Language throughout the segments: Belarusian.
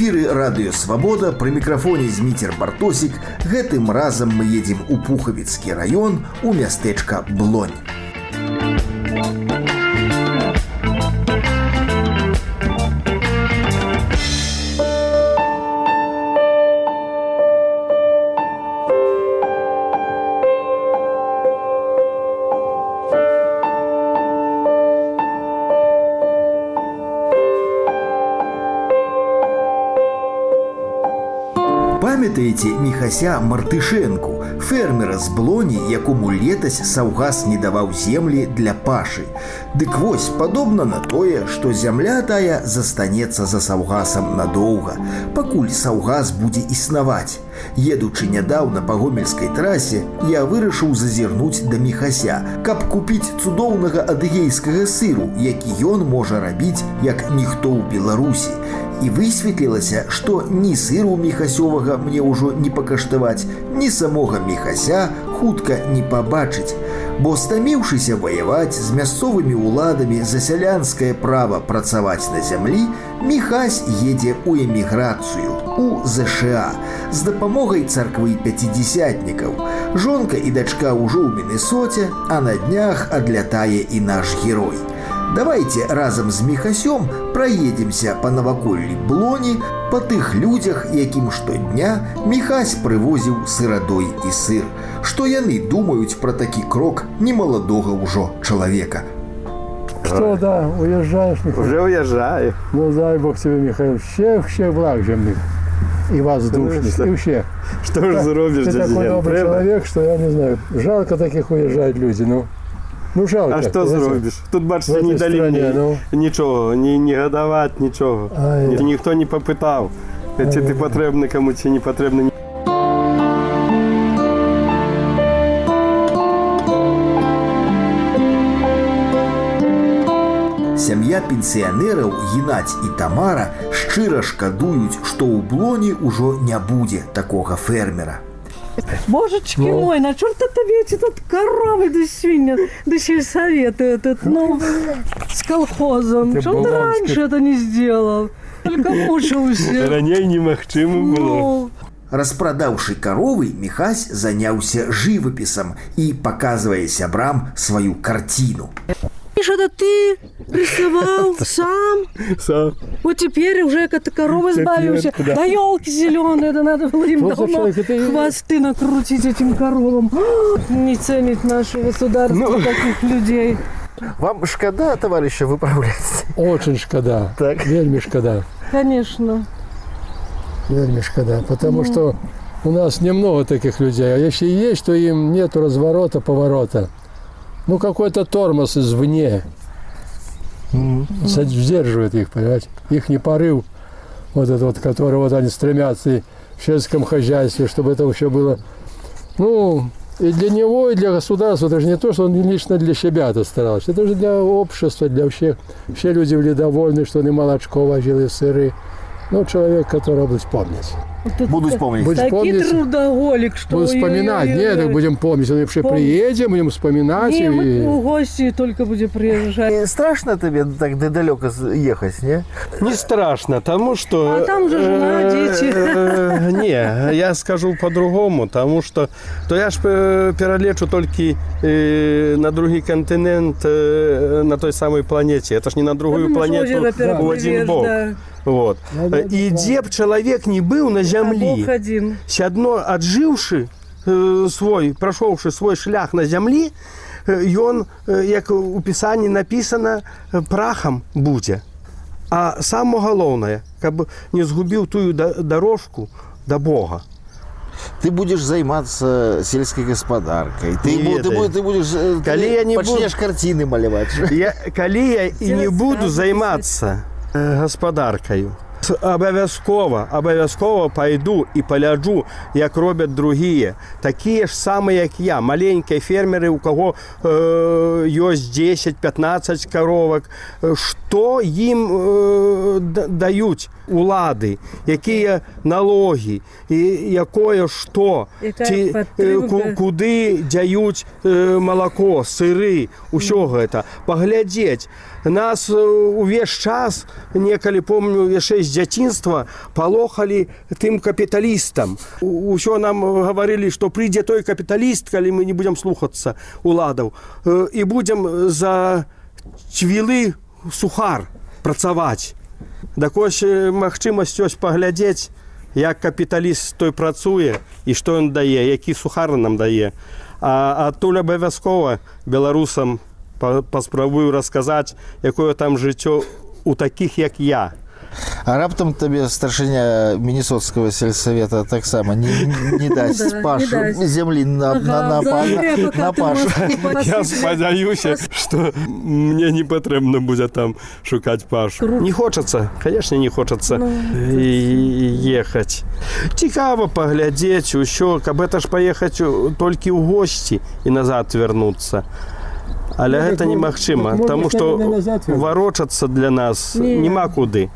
эфіры радыё Свабода, пры мікрафоне Зміцер Бартосік. Гэтым разам мы едзем у Пухавіцкі раён, у мястэчка Блонь. Памятаеце Міхася Мартышэнку, фермера з Блоні, якому летась саўгас не даваў землі для пашы. Дык вось, падобна на тое, што зямля тая застанецца за саўгасам надоўга, пакуль саўгас будзе існаваць. Едучы нядаўна па гомельскай трасе, я вырашыў зазірнуць да Міхася, каб купіць цудоўнага адыгейскага сыру, які ён можа рабіць, як ніхто ў Беларусі. І высветлілася, што ні сыру міхасёвага мне ўжо не пакаштаваць, ні самога Міхася хутка не пабачыць. Бо стаміўшыся ваяваць з мясцовымі ўладамі за сялянскае права працаваць на зямлі, Міхась едзе ў эміграцыю, у ЗША, з дапамогай царквы пяцідзесятнікаў. Жонка і дачка ўжо ў Мінэсоце, а на днях адлятае і наш герой. Давайте разам з Міхасём праедземся па наваколлі Блоні, па тых людзях, якім штодня Міхась прывозіў сырадой і сыр. Што яны думаюць пра такі крок немаладога ўжо чалавека. Что, да, уезжаешь, Михаил? Уже уезжаю. Ну, дай Бог тебе, Михаил, всех благ земных и воздушных, и вообще. Что ж зробишь, ты такой добрый человек, что я не знаю, жалко таких уезжать люди, ну жалко. А что зробишь? Тут, бачите, не дали мне ничего, не гадавать, ничего. Никто не попытал. Чи ты потребный кому, чи не потребный. Сям'я пенсіянераў Геннадзь і Тамара шчыра шкадуюць, што ў Блоні ўжо не будзе такога фермера. Божечки мой, на чёрт это ведь этот коровы до свинья, до сельсовета этот, с колхозом. Что он раньше это не сделал? Только мучился. Раней немагчыма было. Распрадаўшы каровы, Міхась заняўся жывапісам і паказвае сябрам сваю карціну. Что-то ты рисовал сам? Сам. Вот теперь уже как ты коровы избавился. Да елки зеленые, это надо было им давно хвосты накрутить этим коровам. Не ценить наше государство таких людей. Вам шкода, товарища, выправлять? Очень шкода. Так. Вельми шкода. Конечно. Вельми шкода. Потому что у нас немного таких людей. А если есть, то им нет разворота, поворота. Ну, какой-то тормоз извне сдерживает их, понимаете? Их не порыв, вот этот вот, который вот они стремятся и в сельском хозяйстве, чтобы это все было. Ну, и для него, и для государства, это же не то, что он лично для себя это старался. Это же для общества, для всех. Все люди были довольны, что он и молочко возил, и сыры. Ну, человек, который будет помнить. Буду вспомнить. Такий трудоголик, что... Буду вспоминать. Нет, так будем помнить. Мы вообще приедем, будем вспоминать. Не, мы в гости только будем приезжать. И страшно тебе так далеко ехать, не? Не страшно, потому что... А там же жена, дети. Не, я скажу по-другому, потому что то я ж перелечу только на другий континент, на той самой планете. Это ж не на другую планету, в один бок. Вот. И где б человек не был на земле, сядно отживший свой, прошовший свой шлях на земле, он, как у Писании написано, прахом будет. А самое главное, как не сгубил ту дорожку до Бога. Ты будешь заниматься сельской господаркой. Ты будешь начнешь картины малевать. Коли я и не буду заниматься господаркою, обов'язково пойду і поляджу, як роблять другі. Такі ж самі, як я, маленькі фермери, у кого є 10-15 коровок. Що їм дають улади, які налоги, якое що, куди дають молоко, сири, усього це. Поглядеть. Нас увесь час, неколи, помню, ще з з дзяцінства палохалі тым капіталістам. Усё нам гаварылі, што прыйдзе той капіталіст, калі мы не будзем слухацца уладаў, і будзем за чвілы сухар працаваць. Так ось магчымасць ёсць паглядзець, як капіталіст той працуе і што ён дае, які сухар нам дае. А адтуль абавязкова беларусам паспрабую расказаць, якое там жыццё у такіх, як я. А раптам табе старшыня Мінісоцкага сельсавета таксама не дасць пашу зямлі на пашу. Я спадзяюся, што мне не патрэбна будзе там шукаць пашу. Не хочацца, канешне, не хочацца ехаць. Цікава паглядзець усё, каб гэта ж паехаць толькі ў госці і назад вярнуцца. Але гэта немагчыма, таму што варочацца для нас няма куды.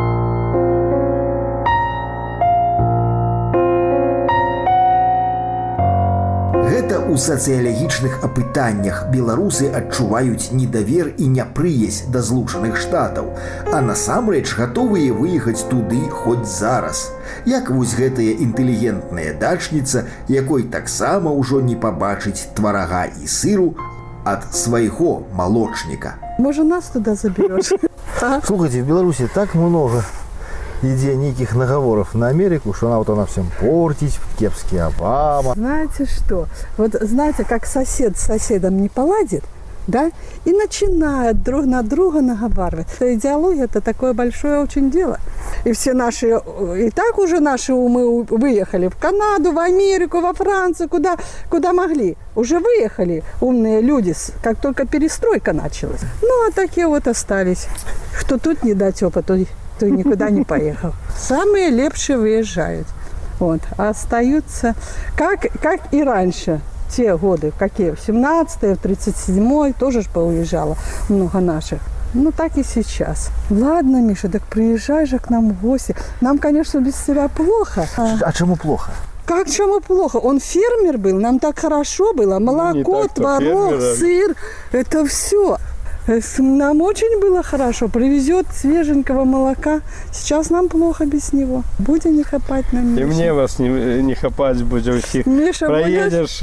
Гэта ў сацыялагічных апытаннях беларусы адчуваюць недавер і няпрыязь да Злучаных Штатаў, а насамрэч гатовыя выехаць туды хоць зараз. Як вось гэтая інтэлігентная дачніца, якой таксама ўжо не пабачыць тварага і сыру ад свайго молочника. Может, нас туда заберешь? Слушайте, в Беларуси так много идей, неких наговоров на Америку, что она всем портить, кепский Обама. Знаете что? Вот знаете, как сосед с соседом не поладит, да, и начинают друг на друга наговаривать. Идеология – это такое большое очень дело. И все наши, и так уже наши умы выехали в Канаду, в Америку, во Францию, куда могли. Уже выехали умные люди, как только перестройка началась. Ну, а такие вот остались. Кто тут не дотёпа, то никуда не поехал. Самые лепшие выезжают. Вот. А остаются, как и раньше. Те годы, какие, в 17-й, в 37-й, тоже ж поуезжало много наших. Ну, так и сейчас. Ладно, Миша, так приезжай же к нам в гости. Нам, конечно, без тебя плохо. А чему плохо? Как чему плохо? Он фермер был, нам так хорошо было. Молоко, творог, сыр, это все. Нам очень было хорошо. Привезет свеженького молока. Сейчас нам плохо без него. Будем не хапать на Мишу. И мне вас не хапать будет всех. Миша, проедешь,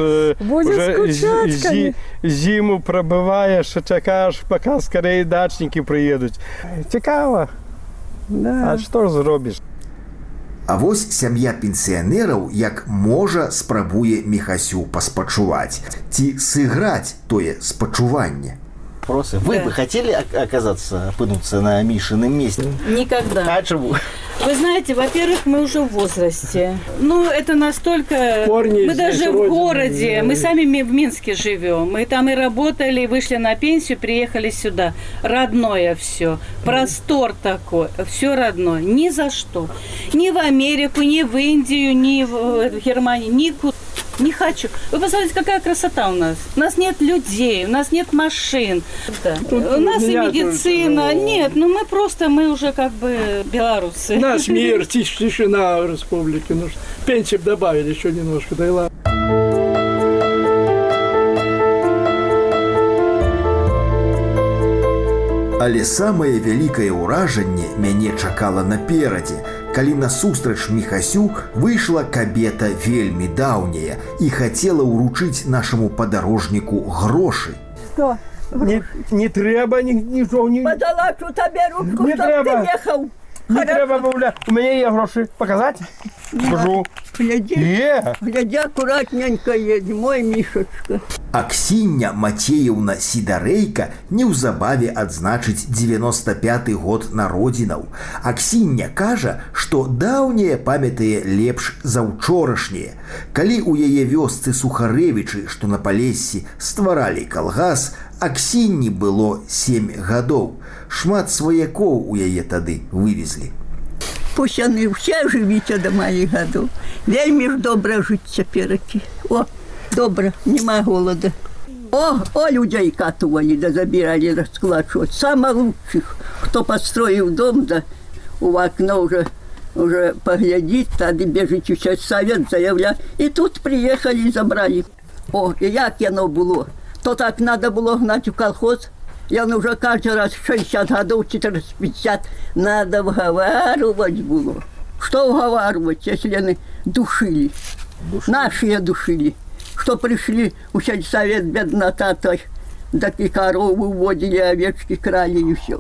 уже зиму пробываешь, чекаешь, пока скорее дачники приедут. Цікаво. Да. А что зробишь? А вось сям'я пенсіянераў, як можа, спрабуе Міхасю паспачуваць. Ці сыграць тое спачуванне. Вопросы. Вы бы хотели опынуться на Мишином месте? Никогда. А чему? Вы знаете, во-первых, мы уже в возрасте. Ну, это настолько... Мы даже в городе. Мы сами в Минске живем. Мы там и работали, вышли на пенсию, приехали сюда. Родное все. Простор такой. Все родное. Ни за что. Ни в Америку, ни в Индию, ни в Германию. Никуда. Не хочу. Вы посмотрите, какая красота у нас. У нас нет людей, у нас нет машин. Да. У нас и медицина. Нет, ну мы уже как бы белорусы. Наш мир, тишина в республике. Ну, пенсию добавили еще немножко, да и ладно. Але самае вялікае ўражанне мяне чакала наперадзе, калі насустрач Міхасю выйшла кабета вельмі даўняя і хацела ўручыць нашаму падарожніку грошы. Што? Не трэба нічого не... Падалачу табе ручку, не чтоб трэба. ты ехаў. Не трэба, бабуля. У мяне є грошы. Паказаць? Скажу. Гляди, аккуратненько едь, мой Мишечка. Аксіння Мацеевна Сідарэйка неўзабаве адзначыць 95-й год народзінаў. Аксіння кажа, што даўняе памятае лепш за ўчорашняе. Калі ў яе вёсцы Сухарэвічы, што на Палессі, стваралі калгас, Аксінні было 7 гадоў. Шмат сваякоў у яе тады вывезлі. Пусть яны ўсе жывіце да маіх гадоў. Вельмі ж добра жыць цяперакі. О, добра, няма голода. О, людзей катувалі, да забіралі раскладчваць. Самых лучших, хто построіў дом, да у акно уже поглядзіць, тады бежыць у сельсавет, заявля. І тут приехали, забрали. О, і як яно было. То так надо было гнать у колхоз, Ён уже каждый раз 60 годов, 450. Надо вговаривать было. Что вговаривать, если они душили? Наши душили. Что пришли у сельсовет беднота, то такие коровы уводили, овечки крали и все.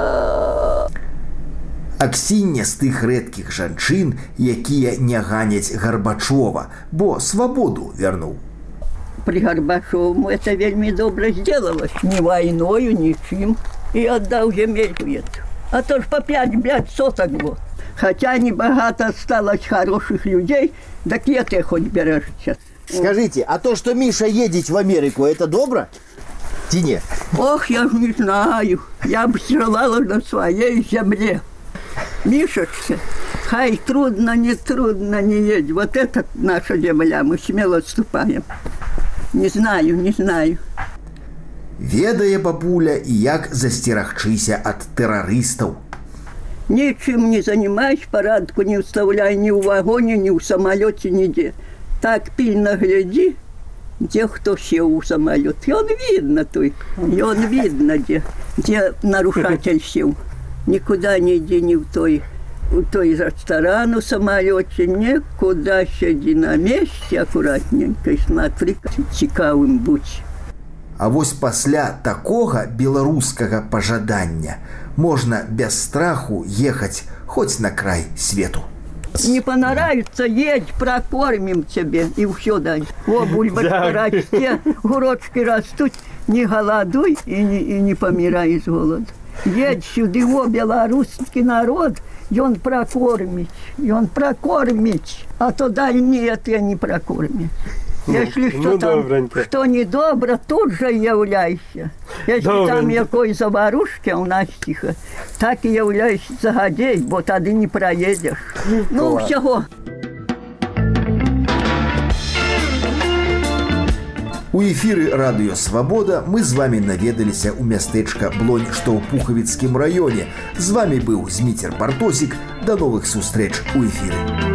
Аксіння з тых рэдкіх жанчын, якія не ганяць Горбачова, бо свабоду вярнуў. При Горбачову это вельми добро сделалось. Ни войною, ничем. И отдал земелью эту. А то ж по 5 соток было. Хотя небогато осталось хороших людей, так и это хоть бережется. Скажите, а то, что Миша едет в Америку, это добро? Тине? Ох, я ж не знаю. Я бы желала на своей земле. Мишечка, хай трудно, не едь. Вот это наша земля, мы смело отступаем. Не знаю. Ведае бабуля і як засцерагчыся ад тэрарыстаў. Ничем не занимаюсь, парадку не вставляй ни в вагоне, ни в самолете, нигде. Так пильно гляди, где кто сел в самолет. И он видно, где нарушатель сел. Никуда не иди, ни в той ресторан, в самолете, никуда сиди на месте аккуратненько и смотри, цікавым будь. А вось пасля такога беларускага пажадання можна без страху ехаць хоць на край свету. Не понравится, едь, прокормим тебе, и все дай. О, бульбочка расте, гурочки растут, не голодуй и не помирай из голода. Едь сюда, о, белорусский народ, и он прокормить, а то дай нет, я не прокормить. Если что недобро, тут же являйся. Если там якой заварушки, у нас тихо, так и являйся загодей, бо тады не проедешь. Ну, всего. У эфіры радыё Свабода мы з вами наведаліся ў мястэчка Блонь, што ў Пухавіцкім раёне. З вами быў Зміцер Бартосік. Да новых сустрэч у эфіры.